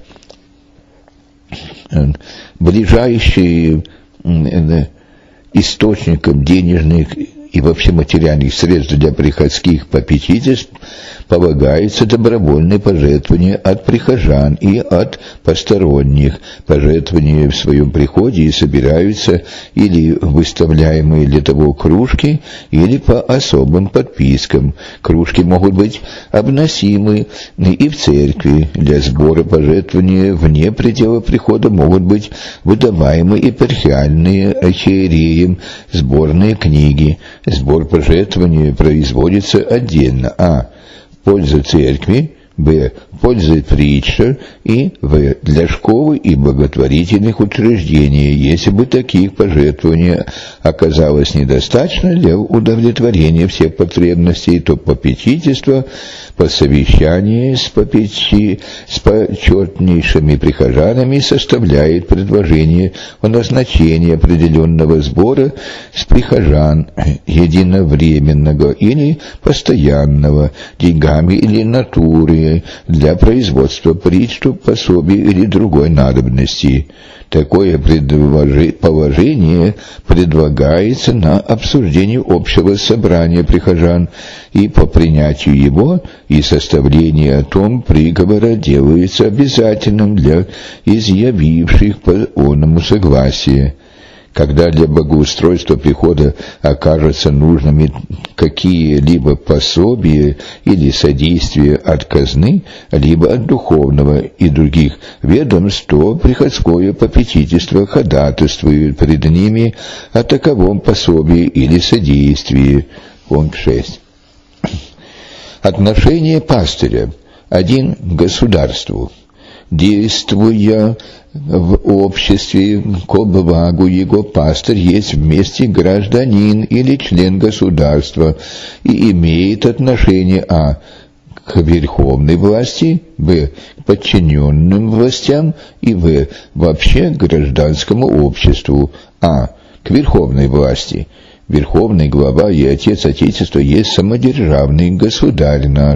Ближайшие источником денежных и вообще материальных средств для приходских попечительств полагается добровольное пожертвование от прихожан и от посторонних. Пожертвования в своем приходе и собираются или выставляемые для того кружки, или по особым подпискам. Кружки могут быть обносимы и в церкви. Для сбора пожертвования вне предела прихода могут быть выдаваемы епархиальные архиереям сборные книги. Сбор пожертвования производится отдельно: а. в пользу церкви, б. в пользу притча, и в. для школы и благотворительных учреждений, если бы таких пожертвований оказалось недостаточно для удовлетворения всех потребностей, то попечительство по совещании с почетнейшими прихожанами составляет предложение о назначении определенного сбора с прихожан, единовременного или постоянного, деньгами или натурой, для производства причту, пособий или другой надобности. Такое положение предлагается на обсуждение общего собрания прихожан, и по принятию его и составлению о том приговора делается обязательным для изъявивших по оному согласия. Когда для благоустройства прихода окажутся нужными какие-либо пособия или содействия от казны, либо от духовного и других ведомств, то приходское попечительство ходатайствует пред ними о таковом пособии или содействии. Пункт 6. Отношение пастыря. 1. К государству. Действуя в обществе ко благу его, пастырь есть вместе гражданин или член государства и имеет отношение к верховной власти, б. к подчиненным властям и в. вообще к гражданскому обществу, к верховной власти. Верховный глава и отец Отечества есть самодержавный государь наш.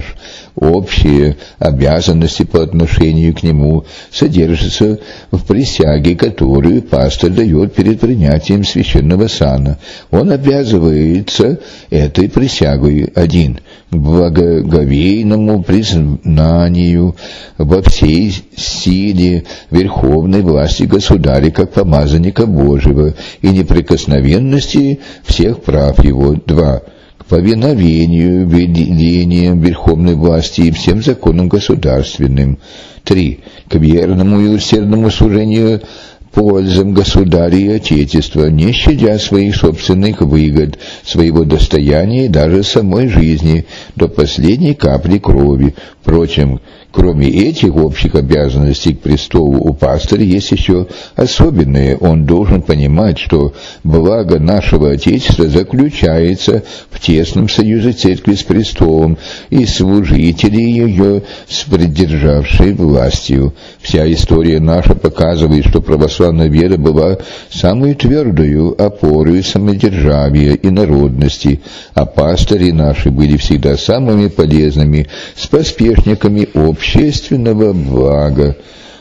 Общие обязанности по отношению к нему содержатся в присяге, которую пастырь дает перед принятием священного сана. Он обязывается этой присягой: 1. К благоговейному признанию во всей силе верховной власти государя как помазанника Божьего и неприкосновенности всех прав его. 2. К повиновению велениям верховной власти и всем законам государственным. 3. К верному и усердному служению пользам государя и отечества, не щадя своих собственных выгод, своего достояния и даже самой жизни, до последней капли крови. Впрочем, кроме этих общих обязанностей к престолу, у пастыря есть еще особенные. Он должен понимать, что благо нашего Отечества заключается в тесном союзе церкви с престолом и служителей ее с придержавшей властью. Вся история наша показывает, что православная вера была самой твердою опорой самодержавия и народности, а пастыри наши были всегда самыми полезными споспешниками общественного блага.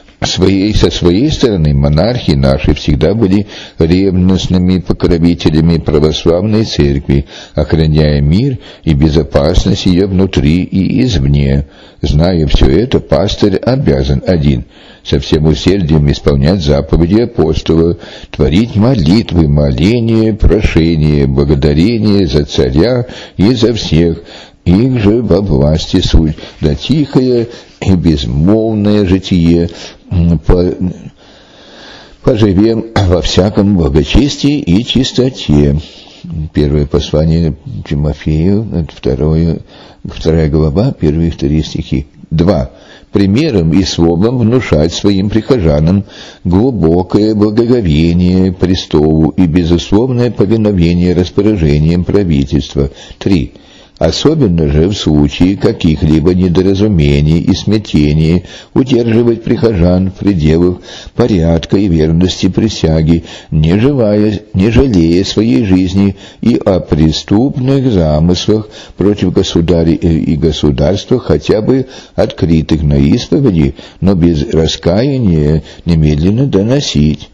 Со своей стороны монархи наши всегда были ревностными покровителями православной церкви, охраняя мир и безопасность ее внутри и извне. Зная все это, пастырь обязан: 1. Со всем усердием исполнять заповеди апостола, творить молитвы, моления, прошения, благодарения за царя и за всех, их же во власти суть, да тихое и безмолвное житие поживем во всяком благочестии и чистоте. Первое послание Тимофею, 2 глава, первые 3 стихи. 2. Примером и словом внушать своим прихожанам глубокое благоговение престолу и безусловное повиновение распоряжениям правительства. 3. Особенно же в случае каких-либо недоразумений и смятений удерживать прихожан в пределах порядка и верности присяги, не жалея своей жизни и о преступных замыслах против государя и государства, хотя бы открытых на исповеди, но без раскаяния немедленно доносить.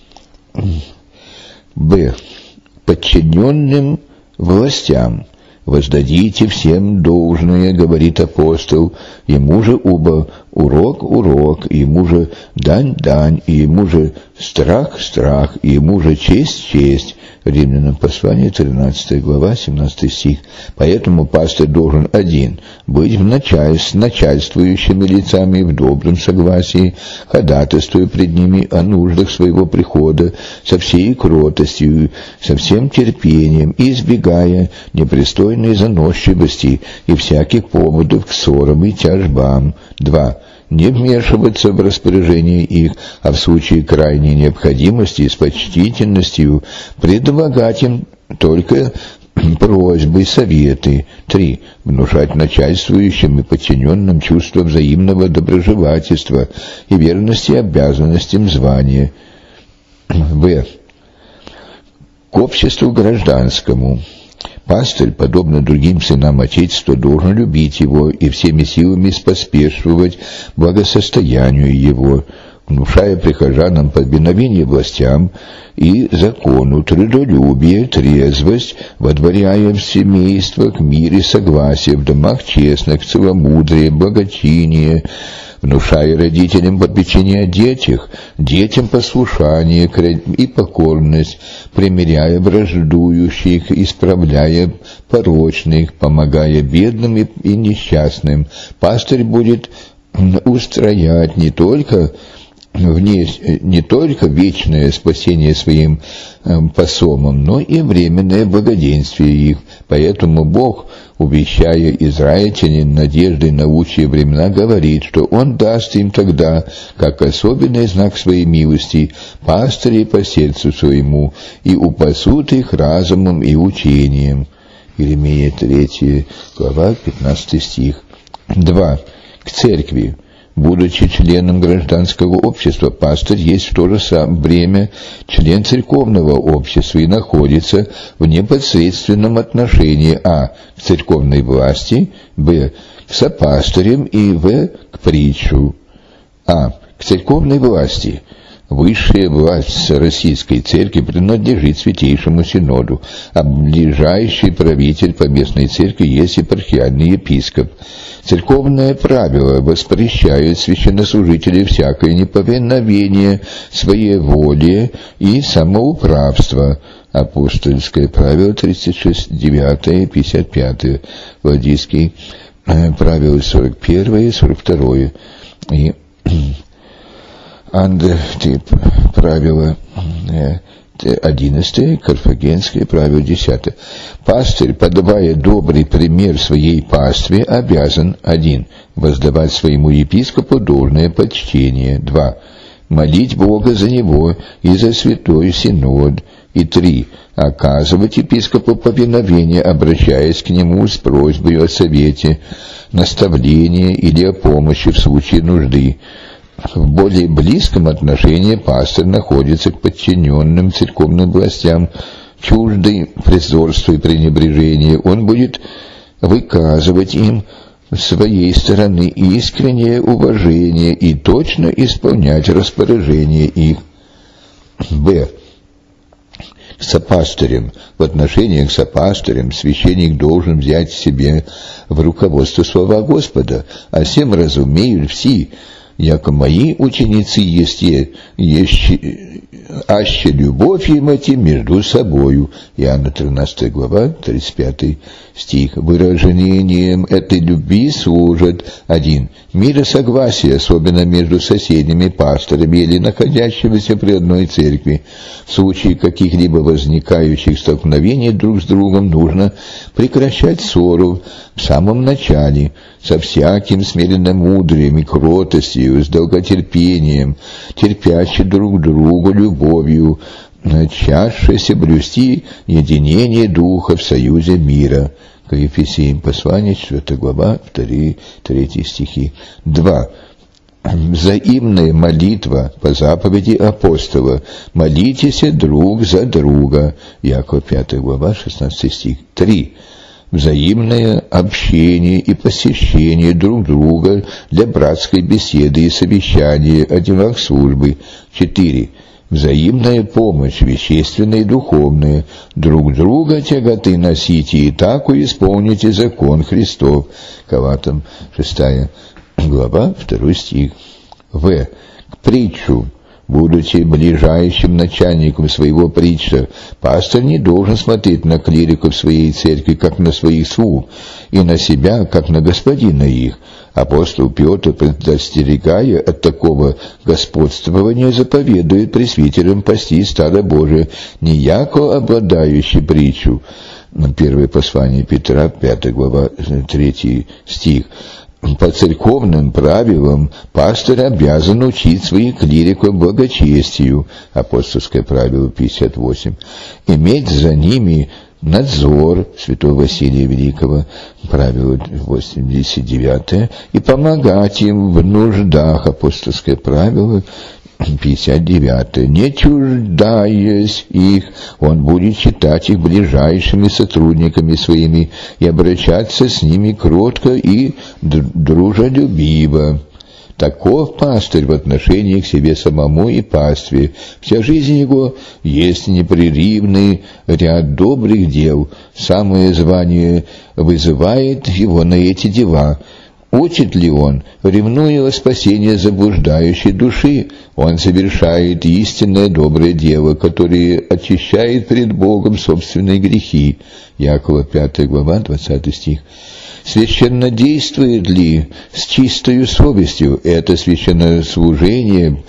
Б. Подчиненным властям. «Воздадите всем должное, — говорит апостол, — ему же урок, ему же дань, и ему же страх, и ему же честь». Римлянам послание, 13 глава, 17 стих. Поэтому пастырь должен: 1. Быть с начальствующими лицами в добром согласии, ходатайствуя пред ними о нуждах своего прихода со всей кротостью, со всем терпением, и избегая непристойной заносчивости и всяких поводов к ссорам и тяжбам. 2. Не вмешиваться в распоряжение их, а в случае крайней необходимости с почтительностью предлагать им только просьбы, советы. 3. Внушать начальствующим и подчиненным чувство взаимного доброжелательства и верности обязанностям звания. В. К обществу гражданскому. Пастырь, подобно другим сынам Отечества, должен любить его и всеми силами споспешствовать благосостоянию его. внушая прихожанам повиновение властям и закону, трудолюбие, трезвость, водворяя в семействах мир и согласие, в домах честных, целомудрие, благочиние, внушая родителям попечение о детях, детям послушание и покорность, примиряя враждующих, исправляя порочных, помогая бедным и несчастным. Пастырь будет устроять не только вечное спасение своим посомам, но и временное благоденствие их. Поэтому Бог, увещая израильтянин надеждой на лучшие времена, говорит, что Он даст им тогда, как особенный знак своей милости, пастырей по сердцу своему, и упасут их разумом и учением. Иеремия 3 глава, 15 стих. 2. К церкви. Будучи членом гражданского общества, пастырь есть в то же самое время член церковного общества и находится в непосредственном отношении к церковной власти, к сопастырям и к притчу. К церковной власти. Высшая власть Российской Церкви принадлежит Святейшему Синоду, а ближайший правитель поместной церкви есть епархиальный епископ. Церковное правило воспрещает священнослужителей всякое неповиновение своей воле и самоуправство. Апостольское правило 36, 9, 55, Владийский правило 41 и 42. И правило 11, Карфагенское правило 10. Пастырь, подавая добрый пример своей пастве, обязан: 1. Воздавать своему епископу должное почтение, 2. Молить Бога за него и за Святой Синод, и 3. Оказывать епископу повиновение, обращаясь к нему с просьбой о совете, наставлении или о помощи в случае нужды. В более близком отношении пастырь находится к подчиненным церковным властям, чуждый презренства и пренебрежения. Он будет выказывать им с своей стороны искреннее уважение и точно исполнять распоряжения их. Б. К сопастырям. В отношении к сопастырям священник должен взять себе в руководство слова Господа, а всем разумеют все, яко мои ученицы есть аще любовь имати между собою. Иоанна 13 глава, 35 стих. Выражением этой любви служат: 1. Мир и согласие, особенно между соседними пасторами или находящимися при одной церкви. В случае каких-либо возникающих столкновений друг с другом нужно прекращать ссору в самом начале, со всяким смиренномудрием и кротостью, с долготерпением, терпящим друг другу любовью, начавшися блюсти единение духа в союзе мира. К Ефесиям послание, 4 глава, 2-3 стихи. 2. Взаимная молитва по заповеди апостола. Молитесь друг за друга. Яков 5 глава, 16 стих. 3. Взаимное общение и посещение друг друга для братской беседы и совещания о делах службы. 4. Взаимная помощь, вещественная и духовная. Друг друга тяготы носите, и так исполните закон Христов. Галатам 6 глава, 2 стих. В. К притчу. Будучи ближайшим начальником своего притча, пастор не должен смотреть на клириков своей церкви, как на своих слуг, и на себя, как на господина их. Апостол Петр, предостерегая от такого господствования, заповедует пресвитерам пасти стадо Божие, не яко обладающий притчу. Первое послание Петра, 5 глава, 3 стих. По церковным правилам пастор обязан учить своих клириков благочестию, апостольское правило 58, иметь за ними надзор, святого Василия Великого, правило 89, и помогать им в нуждах, апостольское правило 59. Не чуждаясь их, он будет считать их ближайшими сотрудниками своими и обращаться с ними кротко и дружелюбиво. Таков пастырь в отношении к себе самому и пастве. Вся жизнь его есть непрерывный ряд добрых дел. Самое звание вызывает его на эти дела. Учит ли он, ревнуя о спасении заблуждающей души? Он совершает истинное доброе дело, которое очищает пред Богом собственные грехи. Якова 5 глава, 20 стих. Священно действует ли с чистою совестью это священнослужение,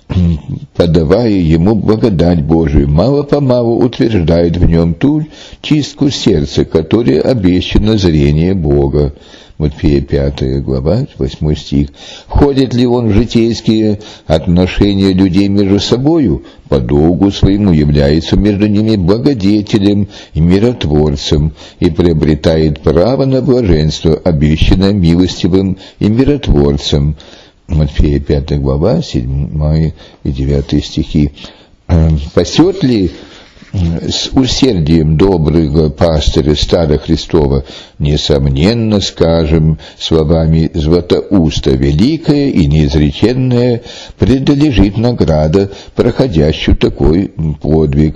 подавая ему благодать Божию, мало-помалу утверждает в нем ту чистку сердца, которая обещана зрение Бога. Матфея 5 глава, 8 стих. Входит ли он в житейские отношения людей между собою? По долгу своему является между ними благодетелем и миротворцем и приобретает право на блаженство, обещанное милостивым и миротворцем. Матфея 5 глава, 7 и 9 стихи. Пасет ли с усердием доброго пастыря стада Христова, несомненно скажем словами Златоуста, великая и неизреченная предлежит награда, проходящую такой подвиг,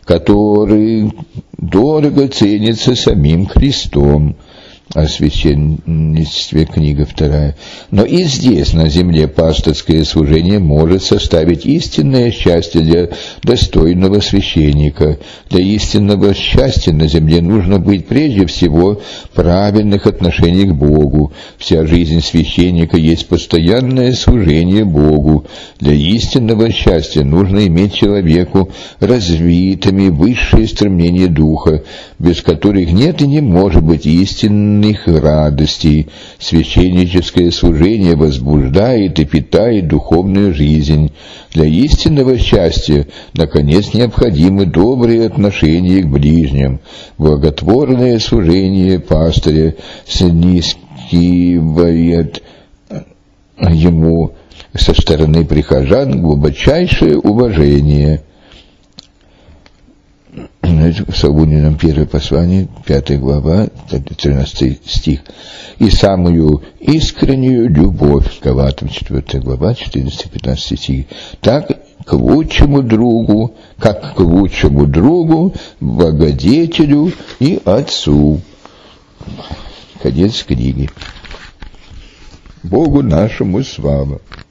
который дорого ценится самим Христом. О священничестве, книга 2. Но и здесь, на земле, пастырское служение может составить истинное счастье для достойного священника. Для истинного счастья на земле нужно быть прежде всего в правильных отношениях к Богу. Вся жизнь священника есть постоянное служение Богу. Для истинного счастья нужно иметь человеку развитыми высшие стремления духа, без которых нет и не может быть истинных радостей. Священническое служение возбуждает и питает духовную жизнь. Для истинного счастья, наконец, необходимы добрые отношения к ближним. Благотворное служение пастыря снискивает ему со стороны прихожан глубочайшее уважение. Солунином 1 послание, 5 глава, 13 стих. И самую искреннюю любовь, Галатам 4 глава, 14-15 стих. Так к лучшему другу, как к лучшему другу, благодетелю и отцу. Конец книги. Богу нашему слава.